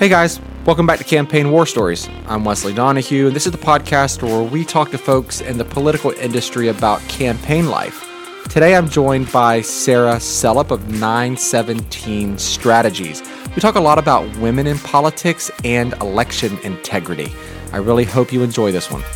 Hey guys, welcome back to Campaign War Stories. I'm Wesley Donahue, and this is the podcast where we talk to folks in the political industry about campaign life. Today I'm joined by Sarah Sellup of 917 Strategies. We talk a lot about women in politics and election integrity. I really hope you enjoy this one.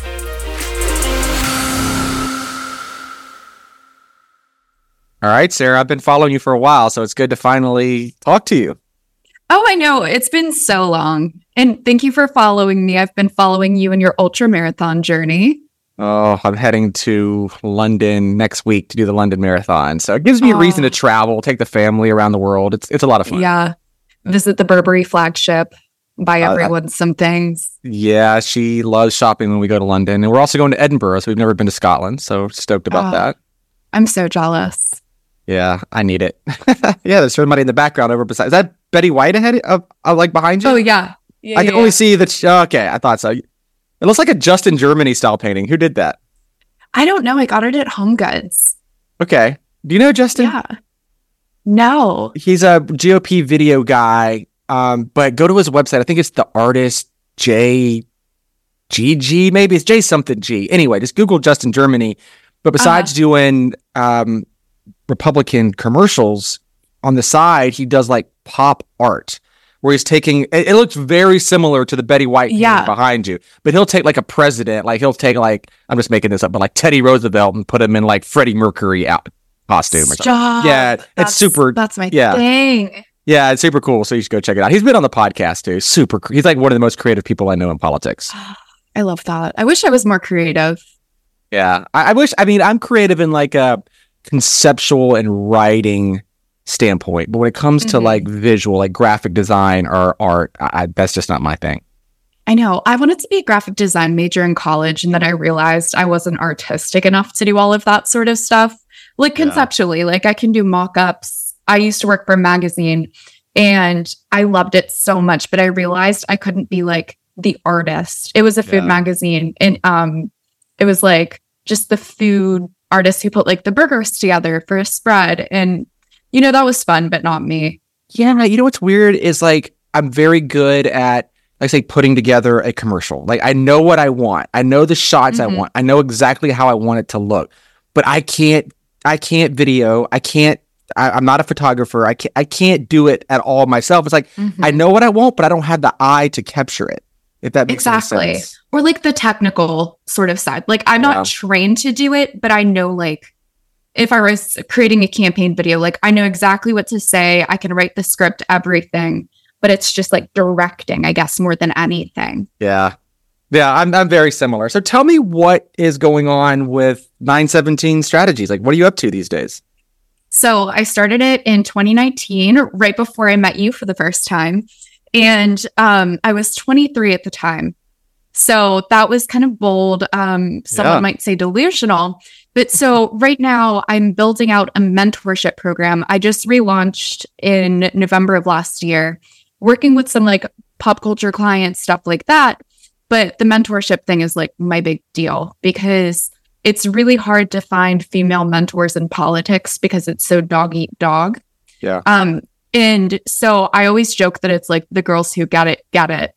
All right, Sarah, I've been following you for a while, so it's good to finally talk to you. Oh, I know. It's been so long. And thank you for following me. I've been following you in your ultra marathon journey. Oh, I'm heading to London next week to do the London Marathon. So it gives me a reason to travel, take the family around the world. It's a lot of fun. Yeah. Visit the Burberry flagship, buy everyone some things. Yeah, she loves shopping when we go to London. And we're also going to Edinburgh, so we've never been to Scotland. So stoked about that. I'm so jealous. Yeah, I need it. Yeah, there's somebody in the background over beside. Is that Betty White ahead like behind you? Oh, yeah. I can only see that. Okay, I thought so. It looks like a Justin Germany style painting. Who did that? I don't know. I got it at Home Goods. Okay. Do you know Justin? Yeah. No. He's a GOP video guy, but go to his website. I think it's the artist JGG, maybe it's J something G. Anyway, just Google Justin Germany. But besides doing Republican commercials, on the side, he does like pop art where he's taking, it looks very similar to the Betty White behind you, but he'll take like a president, like he'll take like, I'm just making this up, but like Teddy Roosevelt and put him in like Freddie Mercury out costume or something. Yeah, it's super. That's my thing. Yeah, it's super cool. So you should go check it out. He's been on the podcast too. He's like one of the most creative people I know in politics. I love that. I wish I was more creative. Yeah, I wish, I'm creative in like a conceptual and writing standpoint, but when it comes to like visual, like graphic design or art, that's just not my thing. I know. I wanted to be a graphic design major in college, and then I realized I wasn't artistic enough to do all of that sort of stuff. Like conceptually, like I can do mock-ups. I used to work for a magazine and I loved it so much, but I realized I couldn't be like the artist. It was a food magazine, and it was like just the food artists who put like the burgers together for a spread, and you know, that was fun, but not me. Yeah, you know what's weird is like I'm very good at, like, say, putting together a commercial. Like I know what I want. I know the shots I want. I know exactly how I want it to look. But I can't video. I'm not a photographer. I can't do it at all myself. It's like I know what I want, but I don't have the eye to capture it. If that makes any sense. Or like the technical sort of side. Like I'm not trained to do it, but I know like if I was creating a campaign video, like I know exactly what to say. I can write the script, everything, but it's just like directing, I guess, more than anything. Yeah. Yeah, I'm very similar. So tell me what is going on with 917 Strategies. Like, what are you up to these days? So I started it in 2019, right before I met you for the first time. And I was 23 at the time. So that was kind of bold. Someone might say delusional. But so right now I'm building out a mentorship program. I just relaunched in November of last year, working with some like pop culture clients, stuff like that. But the mentorship thing is like my big deal because it's really hard to find female mentors in politics because it's so dog eat dog. Yeah. And so I always joke that it's like the girls who get it.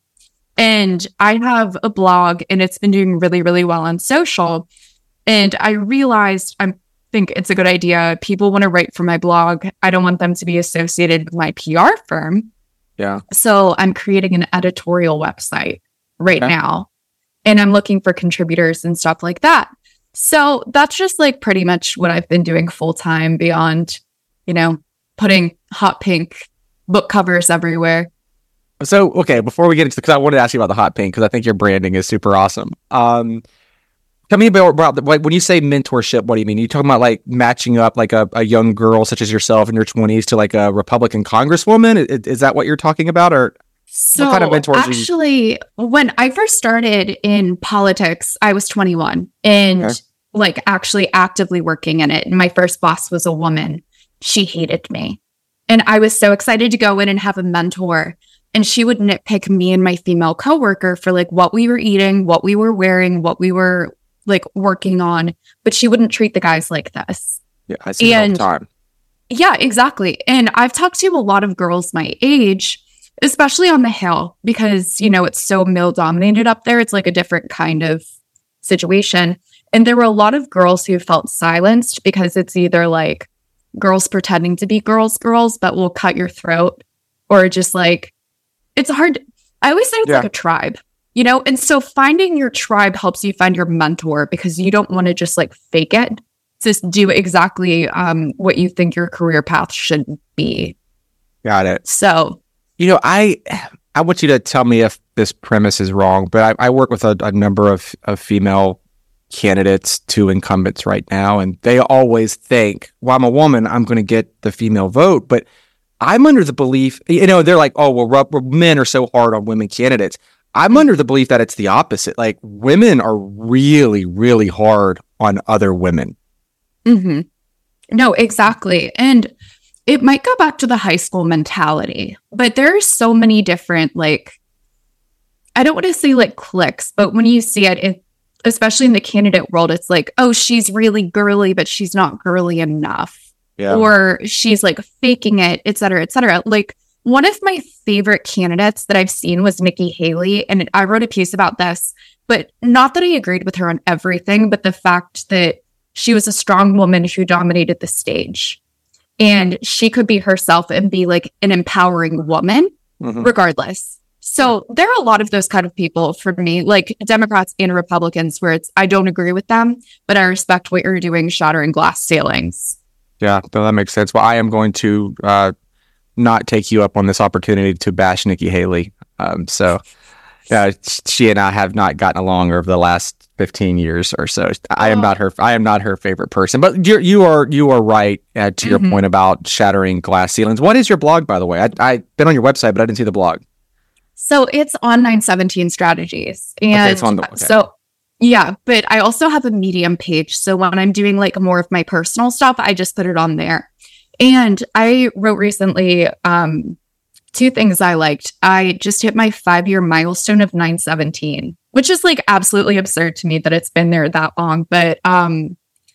And I have a blog and it's been doing really, really well on social. And I realized I think it's a good idea. People want to write for my blog. I don't want them to be associated with my PR firm. Yeah. So I'm creating an editorial website right now. And I'm looking for contributors and stuff like that. So that's just like pretty much what I've been doing full time beyond, you know, putting hot pink book covers everywhere. So, okay, before we get into, because I wanted to ask you about the hot pink, because I think your branding is super awesome. Tell me about like when you say mentorship, what do you mean? Are you talking about like matching up like a young girl such as yourself in your 20s to like a Republican congresswoman? Is that what you're talking about? Or so what kind of mentors actually, when I first started in politics, I was 21 and like actually actively working in it. And my first boss was a woman. She hated me. And I was so excited to go in and have a mentor. And she would nitpick me and my female coworker for like what we were eating, what we were wearing, what we were like working on, but she wouldn't treat the guys like this. Yeah, I see it all the time. Yeah, exactly. And I've talked to a lot of girls my age especially on the Hill, because, it's so male dominated up there. It's like a different kind of situation. And there were a lot of girls who felt silenced because it's either like girls pretending to be girls, but will cut your throat, or just like, it's hard. I always say it's like a tribe, and so finding your tribe helps you find your mentor, because you don't want to just like fake it. Just do exactly what you think your career path should be. Got it. So, I want you to tell me if this premise is wrong, but I work with a number of female candidates to incumbents right now, and they always think, well, I'm a woman, I'm going to get the female vote. But I'm under the belief, they're like, oh, well, men are so hard on women candidates. I'm under the belief that it's the opposite. Like, women are really, really hard on other women. Mm-hmm. No, exactly. And it might go back to the high school mentality, but there are so many different, like, I don't want to say like cliques, but when you see it, especially in the candidate world, it's like, oh, she's really girly, but she's not girly enough. Yeah. Or she's like faking it, et cetera, et cetera. Like, one of my favorite candidates that I've seen was Nikki Haley. And I wrote a piece about this, but not that I agreed with her on everything, but the fact that she was a strong woman who dominated the stage. And she could be herself and be like an empowering woman, regardless. So there are a lot of those kind of people for me, like Democrats and Republicans, where it's, I don't agree with them, but I respect what you're doing, shattering glass ceilings. Yeah, that makes sense. Well, I am going to not take you up on this opportunity to bash Nikki Haley. She and I have not gotten along over the last 15 years or so. I am not her favorite person. But you are right to your point about shattering glass ceilings. What is your blog, by the way? I've been on your website, but I didn't see the blog. So it's on 917 Strategies. And it's on the, so yeah, but I also have a Medium page. So when I'm doing like more of my personal stuff, I just put it on there. And I wrote recently two things I liked. I just hit my 5-year milestone of 917, which is like absolutely absurd to me that it's been there that long. But then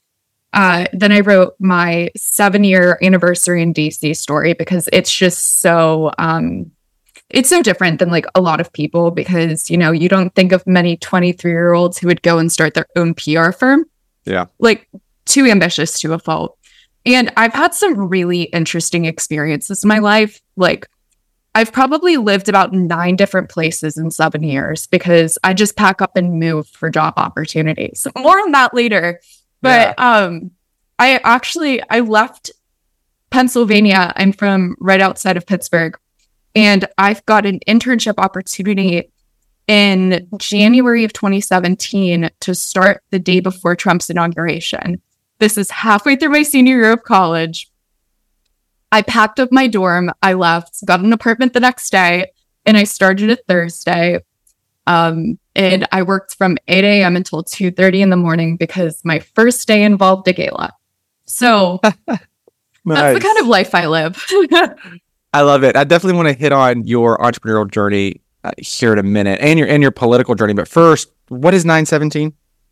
I wrote my 7-year anniversary in DC story, because it's just so it's so different than like a lot of people, because you don't think of many 23-year-olds who would go and start their own PR firm. Yeah, like too ambitious to a fault. And I've had some really interesting experiences in my life. Like, I've probably lived about 9 different places in 7 years, because I just pack up and move for job opportunities. More on that later. But I left Pennsylvania. I'm from right outside of Pittsburgh. And I've got an internship opportunity in January of 2017 to start the day before Trump's inauguration. This is halfway through my senior year of college. I packed up my dorm, I left, got an apartment the next day, and I started a Thursday. And I worked from 8 a.m. until 2:30 in the morning, because my first day involved a gala. So nice. That's the kind of life I live. I love it. I definitely want to hit on your entrepreneurial journey here in a minute, and your political journey. But first, what is 917?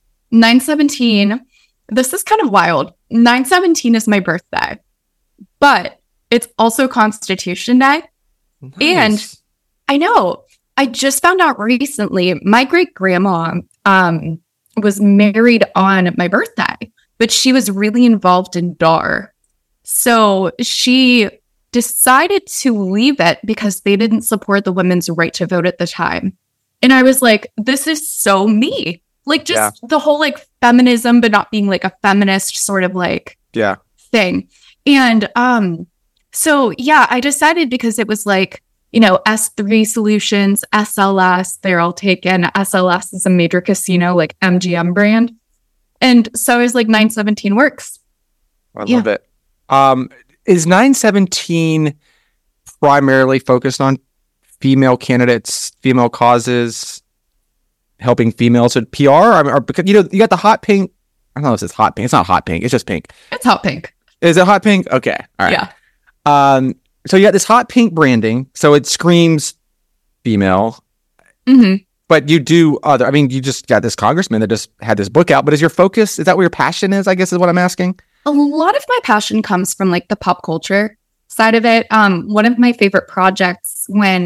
917. This is kind of wild. 917 is my birthday, but it's also Constitution Day. Nice. And I know, I just found out recently, my great grandma was married on my birthday, but she was really involved in DAR. So she decided to leave it because they didn't support the women's right to vote at the time. And I was like, this is so me. Like, just the whole like feminism, but not being like a feminist sort of like thing. And so yeah, I decided, because it was like, S3 Solutions, SLS, they're all taken. SLS is a major casino, like MGM brand. And so I was like, 917 works. I love it. Is 917 primarily focused on female candidates, female causes, helping females with PR? Or because you got the hot pink. I don't know if it's hot pink. It's not hot pink. It's just pink. It's hot pink. Is it hot pink? Okay. All right. Yeah. So you got this hot pink branding, so it screams female. Mm-hmm. But you do other. I mean, you just got this congressman that just had this book out. But is your focus? Is that where your passion is? I guess is what I'm asking. A lot of my passion comes from like the pop culture side of it. One of my favorite projects when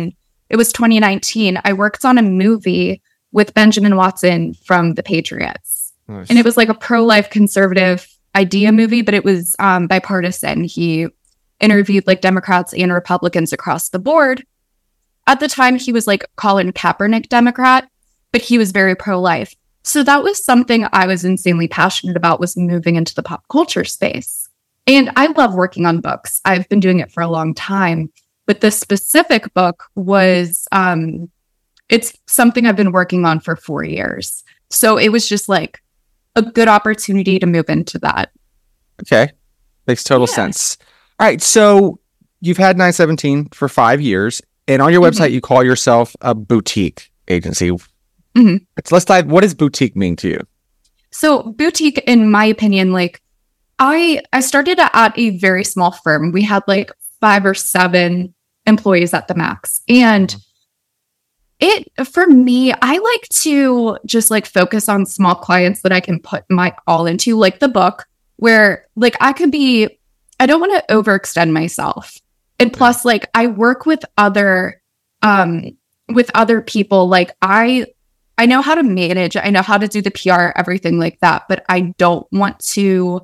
it was 2019. I worked on a movie with Benjamin Watson from The Patriots. Nice. And it was like a pro-life conservative idea movie, but it was bipartisan. He interviewed like Democrats and Republicans across the board. At the time, he was like Colin Kaepernick Democrat, but he was very pro-life. So that was something I was insanely passionate about, was moving into the pop culture space. And I love working on books. I've been doing it for a long time. But this specific book was, it's something I've been working on for 4 years. So it was just like a good opportunity to move into that. Okay. Makes total sense. All right. So you've had 917 for 5 years. And on your website, you call yourself a boutique agency. Let's dive. What does boutique mean to you? So boutique, in my opinion, like I started at a very small firm. We had like 5 or 7 employees at the max. And for me, I like to just like focus on small clients that I can put my all into, like the book, where like I don't want to overextend myself. And plus, like I work with other people. Like I know how to manage, I know how to do the PR, everything like that, but I don't want to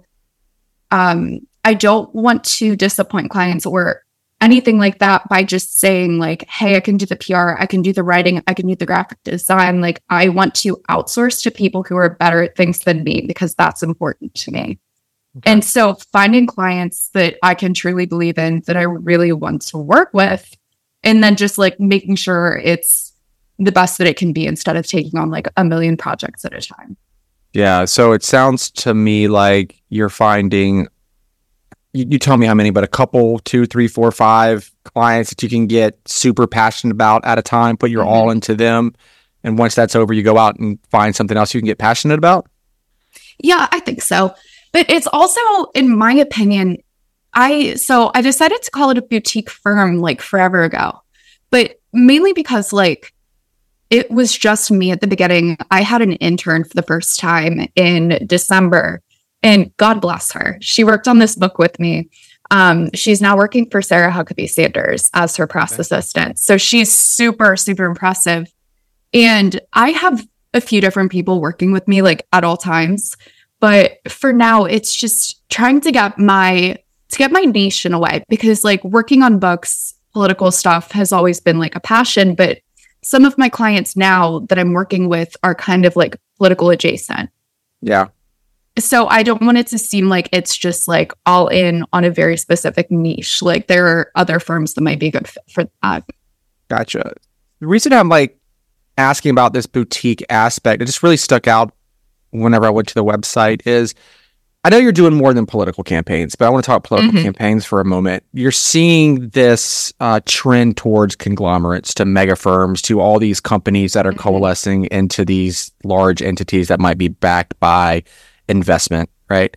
disappoint clients or anything like that by just saying like, hey, I can do the PR, I can do the writing, I can do the graphic design. Like I want to outsource to people who are better at things than me, because that's important to me. Okay. And so finding clients that I can truly believe in, that I really want to work with, and then just like making sure it's the best that it can be, instead of taking on like a million projects at a time. Yeah. So it sounds to me like you're finding, you tell me how many, but a couple, 2, 3, 4, 5 clients that you can get super passionate about at a time, put your all into them. And once that's over, you go out and find something else you can get passionate about. Yeah, I think so. But it's also, in my opinion, I decided to call it a boutique firm like forever ago, but mainly because like it was just me at the beginning. I had an intern for the first time in December, and God bless her. She worked on this book with me. She's now working for Sarah Huckabee Sanders as her press assistant. So she's super, super impressive. And I have a few different people working with me like at all times. But for now, it's just trying to get my niche in a way, because like working on books, political stuff has always been like a passion. But some of my clients now that I'm working with are kind of like political adjacent. Yeah. So I don't want it to seem like it's just like all in on a very specific niche. Like there are other firms that might be a good fit for that. Gotcha. The reason I'm like asking about this boutique aspect, it just really stuck out whenever I went to the website, is I know you're doing more than political campaigns, but I want to talk political campaigns for a moment. You're seeing this trend towards conglomerates, to mega firms, to all these companies that are coalescing into these large entities that might be backed by investment, right?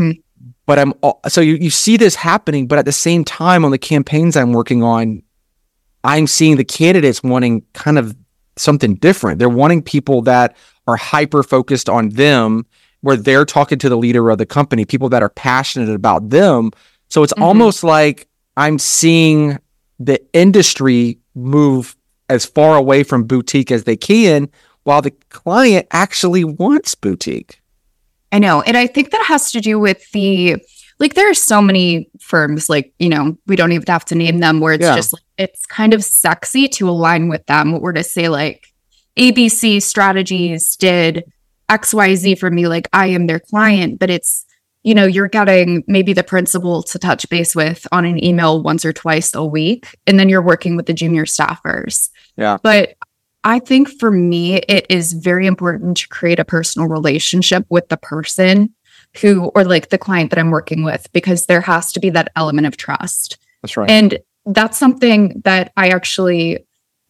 But so you see this happening, but at the same time, on the campaigns I'm working on, I'm seeing the candidates wanting kind of something different. They're wanting people that are hyper focused on them, where they're talking to the leader of the company, people that are passionate about them. So it's almost like I'm seeing the industry move as far away from boutique as they can, while the client actually wants boutique. I know. And I think that has to do with there are so many firms, like, you know, we don't even have to name them, where it's just like, it's kind of sexy to align with them, or to say like ABC Strategies did XYZ for me, like I am their client. But it's, you know, you're getting maybe the principal to touch base with on an email once or twice a week, and then you're working with the junior staffers. Yeah. But I think for me, it is very important to create a personal relationship with the person or like the client that I'm working with, because there has to be that element of trust. That's right. And that's something that I actually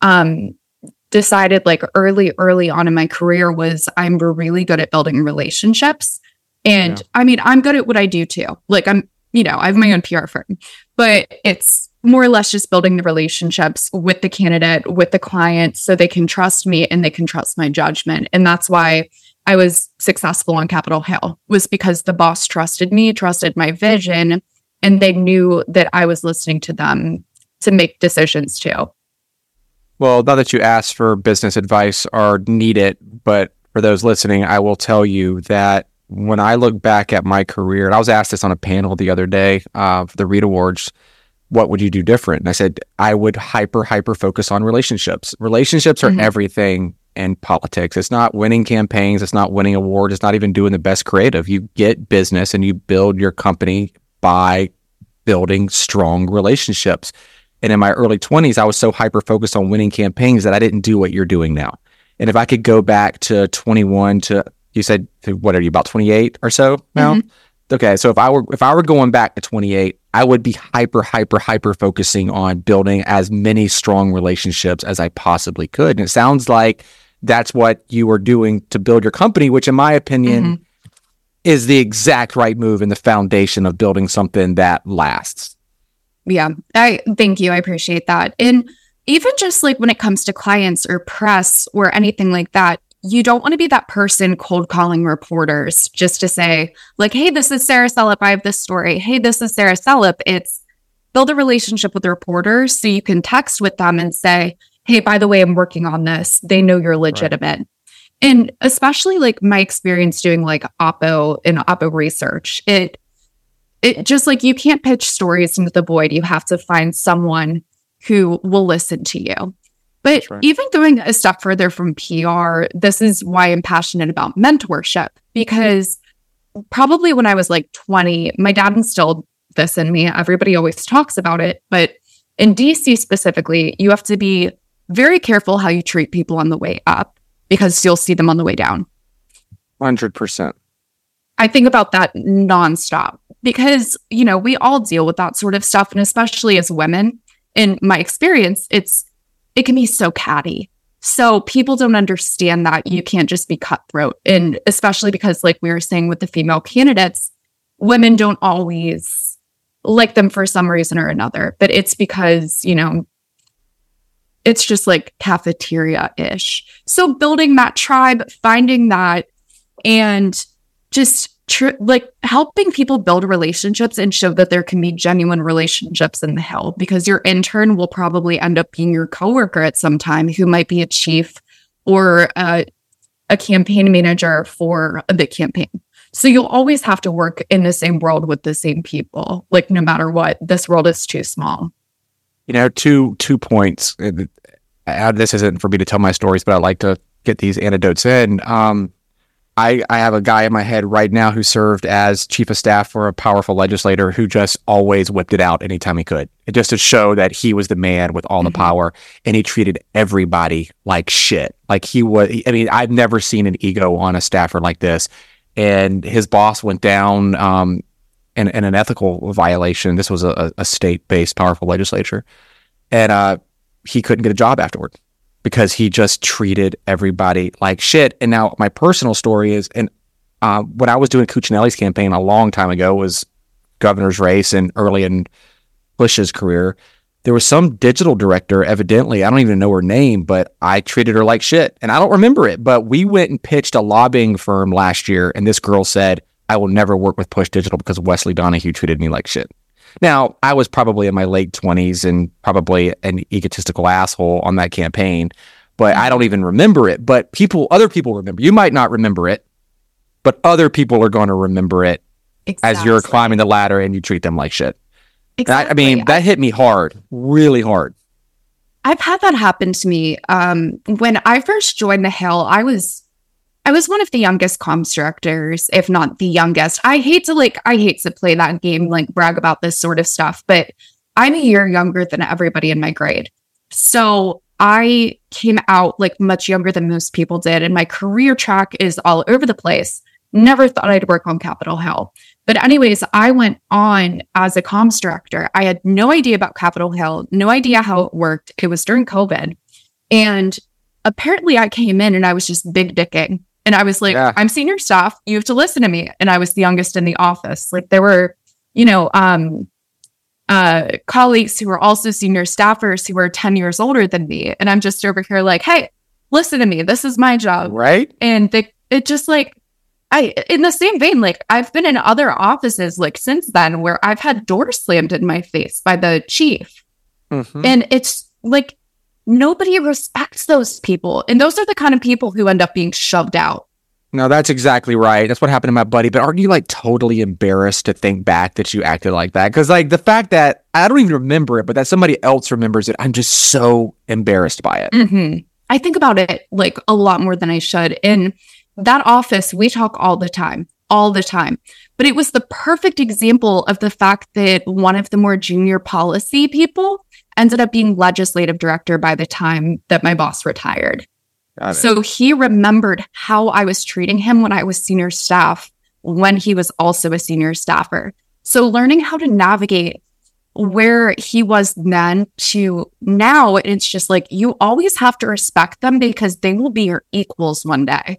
decided like early on in my career, was I'm really good at building relationships. And I mean, I'm good at what I do too. Like I have my own PR firm, but it's more or less just building the relationships with the candidate, with the client, so they can trust me and they can trust my judgment. And that's why I was successful on Capitol Hill, was because the boss trusted me, trusted my vision, and they knew that I was listening to them to make decisions too. Well, not that you asked for business advice or need it, but for those listening, I will tell you that when I look back at my career, and I was asked this on a panel the other day for the Reed Awards, what would you do different? And I said, I would hyper focus on relationships. Relationships are everything in politics. It's not winning campaigns. It's not winning awards. It's not even doing the best creative. You get business and you build your company by building strong relationships. And in my early 20s, I was so hyper focused on winning campaigns that I didn't do what you're doing now. And if I could go back to 21 to, you said, what are you, about 28 or so now? Okay. So if I were going back to 28, I would be hyper focusing on building as many strong relationships as I possibly could. And it sounds like that's what you were doing to build your company, which in my opinion is the exact right move and the foundation of building something that lasts. Yeah, I thank you. I appreciate that. And even just like when it comes to clients or press or anything like that, you don't want to be that person cold calling reporters just to say like, hey, this is Sarah Selip. I have this story. Hey, this is Sarah Selip. It's build a relationship with the reporters so you can text with them and say, hey, by the way, I'm working on this. They know you're legitimate. Right. And especially like my experience doing like Oppo and Oppo research, it just like you can't pitch stories into the void. You have to find someone who will listen to you. But even going a step further from PR, this is why I'm passionate about mentorship, because probably when I was like 20, my dad instilled this in me. Everybody always talks about it. But in DC specifically, you have to be very careful how you treat people on the way up because you'll see them on the way down. 100%. I think about that nonstop because, you know, we all deal with that sort of stuff. And especially as women, in my experience, it can be so catty. So people don't understand that you can't just be cutthroat. And especially because like we were saying with the female candidates, women don't always like them for some reason or another. But it's because, you know, it's just like cafeteria-ish. So building that tribe, finding that, and just like helping people build relationships and show that there can be genuine relationships in the Hill, because your intern will probably end up being your coworker at some time who might be a chief or a campaign manager for a big campaign. So you'll always have to work in the same world with the same people. Like no matter what, this world is too small. You know, two points. This isn't for me to tell my stories, but I like to get these anecdotes in. I have a guy in my head right now who served as chief of staff for a powerful legislator who just always whipped it out anytime he could. It just to show that he was the man with all the power, and he treated everybody like shit. Like he was, I mean, I've never seen an ego on a staffer like this. And his boss went down in an ethical violation. This was a state-based powerful legislature. And he couldn't get a job afterward, because he just treated everybody like shit. And now my personal story is, and when I was doing Cuccinelli's campaign a long time ago, was governor's race and early in Bush's career, there was some digital director, evidently, I don't even know her name, but I treated her like shit. And I don't remember it, but we went and pitched a lobbying firm last year, and this girl said, I will never work with Push Digital because Wesley Donahue treated me like shit. Now, I was probably in my late 20s and probably an egotistical asshole on that campaign, but I don't even remember it. But other people remember. You might not remember it, but other people are going to remember it as you're climbing the ladder and you treat them like shit. Exactly. I mean, that hit me hard, really hard. I've had that happen to me. When I first joined the Hill, I was one of the youngest comms directors, if not the youngest. I hate to play that game, like brag about this sort of stuff, but I'm a year younger than everybody in my grade. So I came out like much younger than most people did. And my career track is all over the place. Never thought I'd work on Capitol Hill. But anyways, I went on as a comms director. I had no idea about Capitol Hill, no idea how it worked. It was during COVID. And apparently I came in and I was just big dicking. And I was like, I'm senior staff. You have to listen to me. And I was the youngest in the office. Like there were, you know, colleagues who were also senior staffers who were 10 years older than me. And I'm just over here like, hey, listen to me. This is my job. Right. And it just like, in the same vein, like I've been in other offices like since then where I've had doors slammed in my face by the chief. And it's like, nobody respects those people. And those are the kind of people who end up being shoved out. No, that's exactly right. That's what happened to my buddy. But aren't you like totally embarrassed to think back that you acted like that? Because like the fact that I don't even remember it, but that somebody else remembers it, I'm just so embarrassed by it. Mm-hmm. I think about it like a lot more than I should. In that office, we talk all the time. But it was the perfect example of the fact that one of the more junior policy people ended up being legislative director by the time that my boss retired. So he remembered how I was treating him when I was senior staff, when he was also a senior staffer. So learning how to navigate where he was then to now, it's just like, you always have to respect them because they will be your equals one day.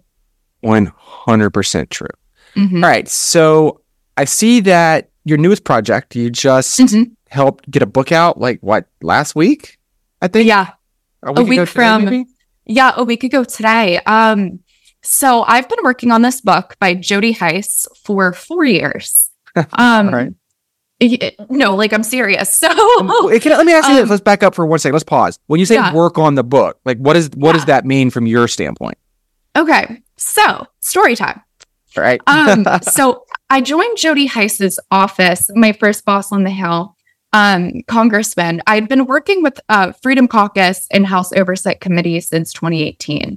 100% true. Mm-hmm. All right. So I see that your newest project, you just helped get a book out, like what, last week? I think. Yeah. A week ago today. So I've been working on this book by Jody Heiss for 4 years. Right. No, like I'm serious. So let me ask you this. Let's back up for 1 second. Let's pause. When you say work on the book, like what does that mean from your standpoint? Okay. So story time. All right. So I joined Jody Heiss's office, my first boss on the Hill, congressman. I'd been working with Freedom Caucus and House Oversight Committee since 2018.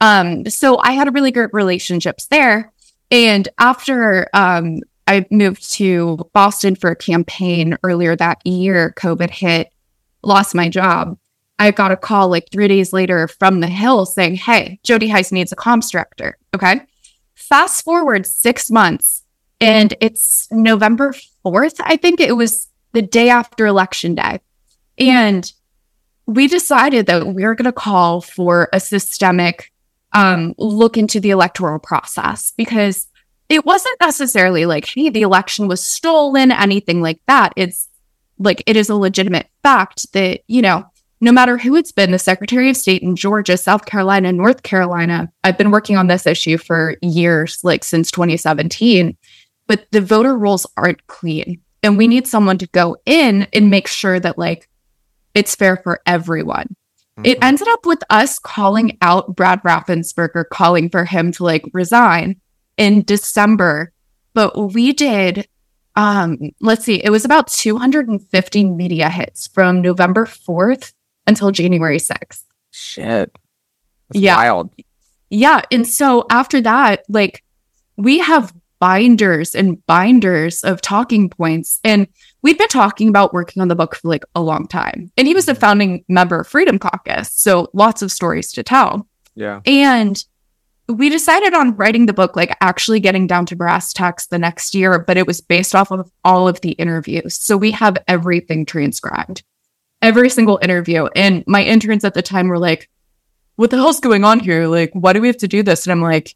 So I had really good relationships there. And after I moved to Boston for a campaign earlier that year, COVID hit, lost my job. I got a call like 3 days later from the Hill saying, hey, Jody Heiss needs a comms director. Okay. Fast forward 6 months and it's November 4th. I think it was the day after Election Day. And we decided that we were going to call for a systemic look into the electoral process, because it wasn't necessarily like, hey, the election was stolen, anything like that. It's like, it is a legitimate fact that, you know, no matter who it's been, the Secretary of State in Georgia, South Carolina, North Carolina, I've been working on this issue for years, like since 2017, but the voter rolls aren't clean. And we need someone to go in and make sure that like it's fair for everyone. Mm-hmm. It ended up with us calling out Brad Raffensperger, calling for him to like resign in December. But we did, let's see, it was about 250 media hits from November 4th until January 6th. Shit. That's wild. Yeah. And so after that, like we have binders and binders of talking points. And we'd been talking about working on the book for like a long time. And he was a founding member of Freedom Caucus. So lots of stories to tell. Yeah. And we decided on writing the book, like actually getting down to brass tacks the next year, but it was based off of all of the interviews. So we have everything transcribed, every single interview. And my interns at the time were like, what the hell's going on here? Like, why do we have to do this? And I'm like,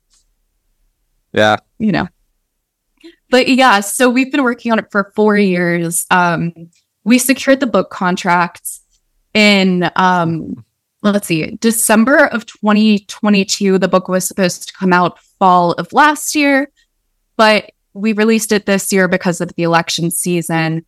yeah, you know. But yeah, so we've been working on it for 4 years. We secured the book contracts in, let's see, December of 2022. The book was supposed to come out fall of last year, but we released it this year because of the election season.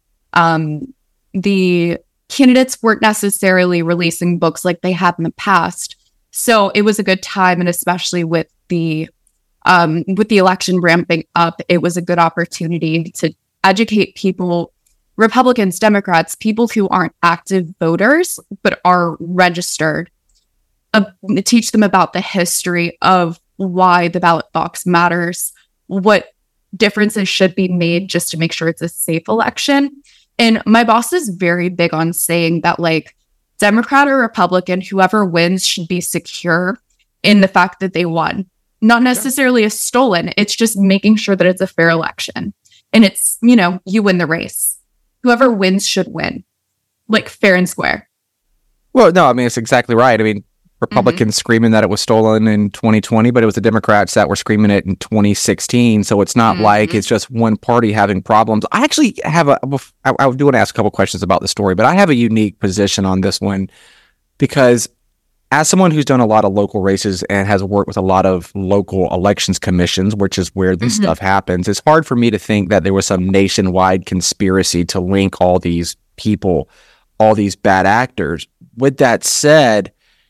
The candidates weren't necessarily releasing books like they had in the past. So it was a good time, and especially with the election ramping up, it was a good opportunity to educate people, Republicans, Democrats, people who aren't active voters, but are registered, teach them about the history of why the ballot box matters, what differences should be made just to make sure it's a safe election. And my boss is very big on saying that, like, Democrat or Republican, whoever wins should be secure in the fact that they won. Not necessarily a stolen. It's just making sure that it's a fair election. And it's, you know, you win the race. Whoever wins should win. Like fair and square. Well, no, I mean, it's exactly right. I mean, Republicans screaming that it was stolen in 2020, but it was the Democrats that were screaming it in 2016. So it's not like it's just one party having problems. I actually have I do want to ask a couple questions about the story, but I have a unique position on this one because as someone who's done a lot of local races and has worked with a lot of local elections commissions, which is where this stuff happens, it's hard for me to think that there was some nationwide conspiracy to link all these people, all these bad actors. with that said,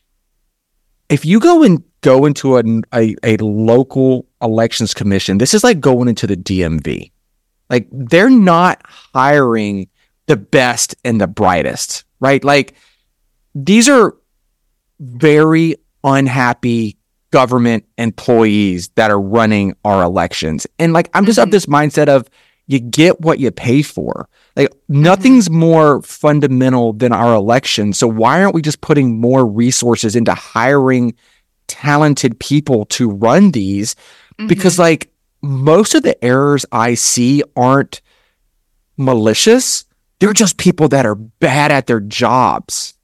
if you go into a local elections commission, this is like going into the DMV. Like, they're not hiring the best and the brightest, right? Like, these are very unhappy government employees that are running our elections. And like, I'm just of this mindset of, you get what you pay for. Like, nothing's more fundamental than our elections. So why aren't we just putting more resources into hiring talented people to run these? Because like, most of the errors I see aren't malicious. They're just people that are bad at their jobs.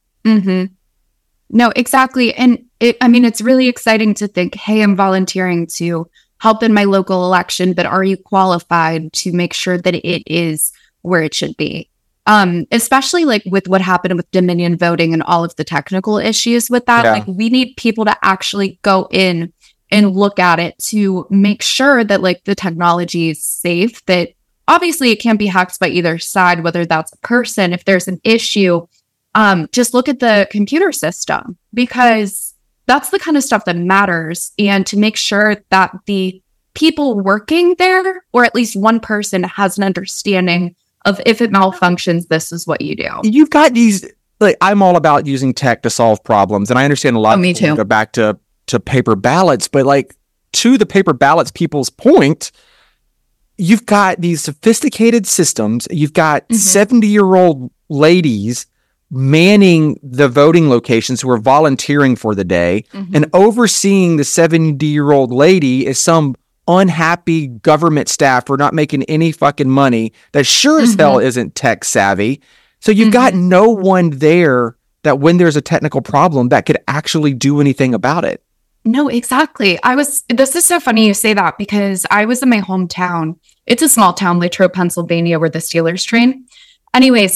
No, exactly. And it's really exciting to think, hey, I'm volunteering to help in my local election, but are you qualified to make sure that it is where it should be? Especially like with what happened with Dominion voting and all of the technical issues with that. Like, we need people to actually go in and look at it to make sure that like the technology is safe, that obviously it can't be hacked by either side, whether that's a person, if there's an issue. Just look at the computer system, because that's the kind of stuff that matters. And to make sure that the people working there, or at least one person, has an understanding of, if it malfunctions, this is what you do. You've got these, like, I'm all about using tech to solve problems. And I understand a lot of people go back to paper ballots, but like, to the paper ballots people's point, you've got these sophisticated systems. You've got 70-year-old ladies manning the voting locations who are volunteering for the day, and overseeing the 70-year-old lady is some unhappy government staff for not making any fucking money that sure as hell isn't tech savvy. So you've got no one there that, when there's a technical problem, that could actually do anything about it. No, exactly. This is so funny you say that, because I was in my hometown. It's a small town, Latrobe, Pennsylvania, where the Steelers train. Anyways,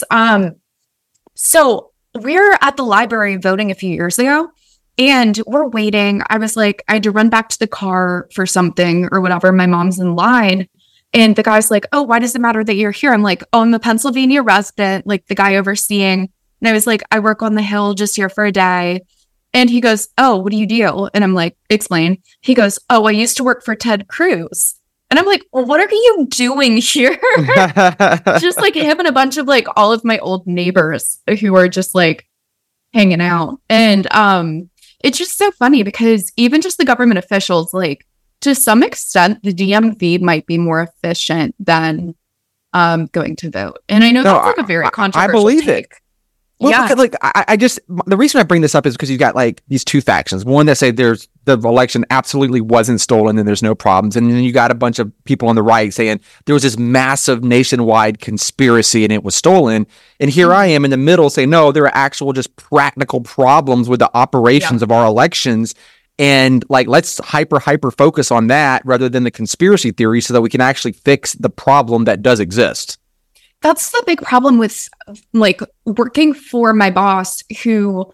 so we're at the library voting a few years ago, and we're waiting. I was like, I had to run back to the car for something or whatever. My mom's in line, and the guy's like, oh, why does it matter that you're here? I'm like, oh, I'm a Pennsylvania resident, like the guy overseeing. And I was like, I work on the Hill, just here for a day. And he goes, oh, what do you do? And I'm like, explain. He goes, oh, I used to work for Ted Cruz. And I'm like, well, what are you doing here? Just like him and a bunch of like all of my old neighbors who are just like hanging out. And it's just so funny, because even just the government officials, like, to some extent, the DMV might be more efficient than going to vote. And I know that's like a very controversial I believe take. It. Well, look, I just, the reason I bring this up is because you've got like these two factions. One that say the election absolutely wasn't stolen and there's no problems. And then you got a bunch of people on the right saying there was this massive nationwide conspiracy and it was stolen. And here I am in the middle saying, no, there are actual just practical problems with the operations of our elections. And like, let's hyper focus on that rather than the conspiracy theory, so that we can actually fix the problem that does exist. That's the big problem with like working for my boss, who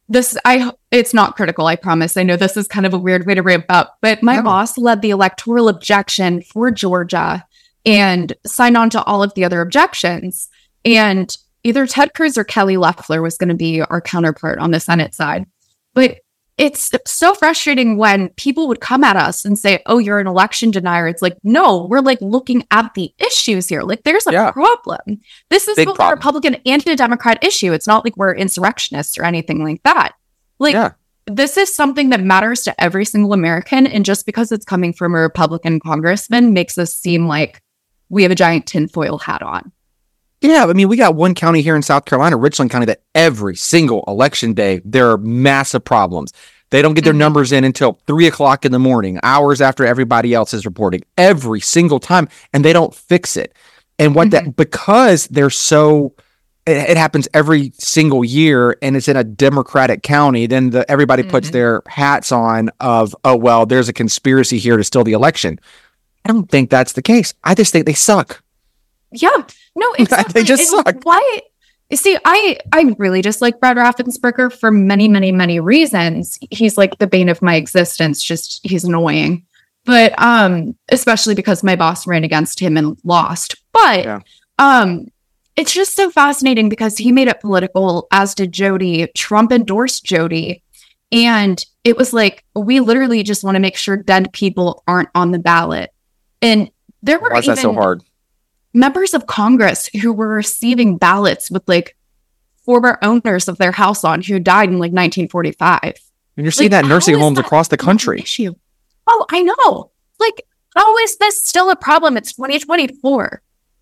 it's not critical, I promise. I know this is kind of a weird way to ramp up, but my boss led the electoral objection for Georgia and signed on to all of the other objections. And either Ted Cruz or Kelly Loeffler was going to be our counterpart on the Senate side. But it's so frustrating when people would come at us and say, oh, you're an election denier. It's like, no, we're like looking at the issues here. Like, there's a problem. This is both a Republican and a Democrat issue. It's not like we're insurrectionists or anything like that. Like, this is something that matters to every single American. And just because it's coming from a Republican congressman makes us seem like we have a giant tinfoil hat on. Yeah, I mean, we got one county here in South Carolina, Richland County, that every single election day, there are massive problems. They don't get their numbers in until 3:00 in the morning, hours after everybody else is reporting, every single time, and they don't fix it. And because they're so, it happens every single year, and it's in a Democratic county, then everybody puts their hats on of, oh, well, there's a conspiracy here to steal the election. I don't think that's the case. I just think they suck. Yeah, no, exactly. They just suck. Why? See, I really just like Brad Raffensperger for many, many, many reasons. He's like the bane of my existence. Just, he's annoying. But especially because my boss ran against him and lost. But it's just so fascinating because he made it political, as did Jody. Trump endorsed Jody. And it was like, we literally just want to make sure dead people aren't on the ballot. And there were Why is that so hard? Members of Congress who were receiving ballots with like former owners of their house on who died in like 1945. And you're seeing that in nursing homes across the country. Issue? Oh, I know. Like, how is this still a problem? It's 2024.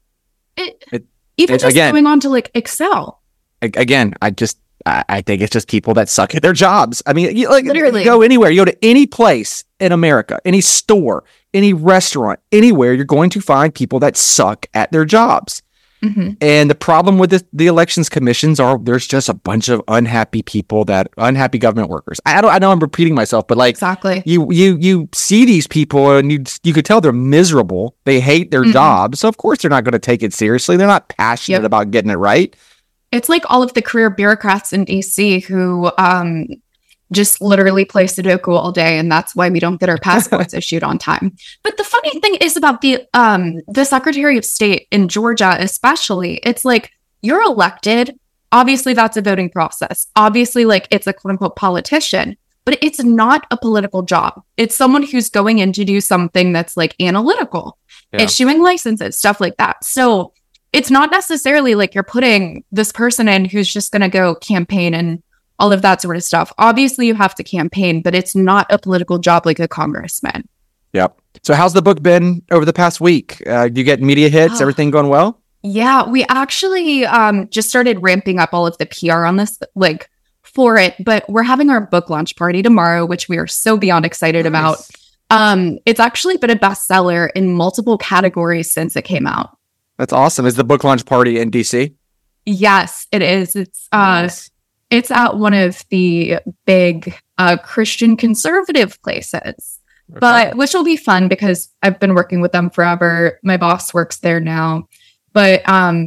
Even just going on to like Excel. Again, I think it's just people that suck at their jobs. I mean, literally, you go anywhere, you go to any place in America, any store, any restaurant, anywhere, you're going to find people that suck at their jobs. Mm-hmm. And the problem with the elections commissions are there's just a bunch of unhappy people, unhappy government workers. I know I'm repeating myself, but like exactly, you see these people and you could tell they're miserable. They hate their jobs, so of course they're not going to take it seriously. They're not passionate about getting it right. It's like all of the career bureaucrats in DC who just literally play Sudoku all day, and that's why we don't get our passports issued on time. But the funny thing is about the Secretary of State in Georgia, especially, it's like you're elected. Obviously, that's a voting process. Obviously, like it's a quote unquote politician, but it's not a political job. It's someone who's going in to do something that's like analytical, issuing licenses, stuff like that. So it's not necessarily like you're putting this person in who's just going to go campaign and all of that sort of stuff. Obviously, you have to campaign, but it's not a political job like a congressman. Yep. So how's the book been over the past week? Do you get media hits? Everything going well? Yeah, we actually just started ramping up all of the PR on this, like for it, but we're having our book launch party tomorrow, which we are so beyond excited about. It's actually been a bestseller in multiple categories since it came out. That's awesome. Is the book launch party in DC? Yes, it is. It's nice. It's at one of the big Christian conservative places, but which will be fun because I've been working with them forever. My boss works there now, but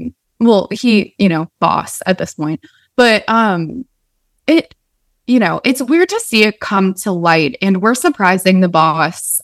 he, boss at this point, but it's weird to see it come to light, and we're surprising the boss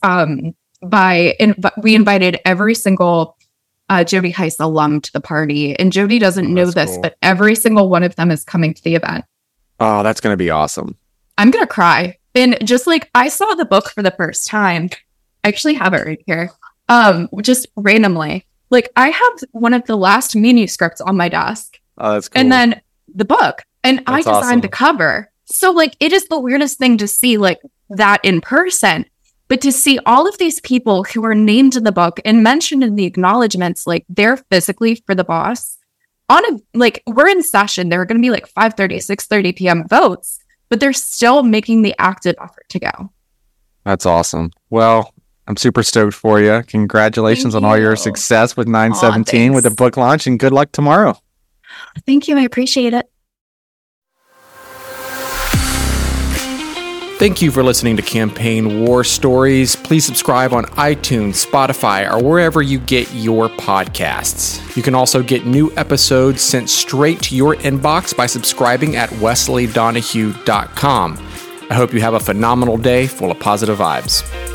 we invited every single Jody Heiss alum to the party, and Jody doesn't know this, cool. But every single one of them is coming to the event. Oh, that's going to be awesome. I'm going to cry. And just like I saw the book for the first time, I actually have it right here. Just randomly, like I have one of the last manuscripts on my desk. Oh, that's cool. And then the book, and I designed the cover. So like, it is the weirdest thing to see like that in person. But to see all of these people who are named in the book and mentioned in the acknowledgements, like they're physically for the boss we're in session. There are going to be like 5:30, 6:30 p.m. votes, but they're still making the active effort to go. That's awesome. Well, I'm super stoked for you. Congratulations on all your success with 917 with the book launch, and good luck tomorrow. Thank you. I appreciate it. Thank you for listening to Campaign War Stories. Please subscribe on iTunes, Spotify, or wherever you get your podcasts. You can also get new episodes sent straight to your inbox by subscribing at WesleyDonahue.com. I hope you have a phenomenal day full of positive vibes.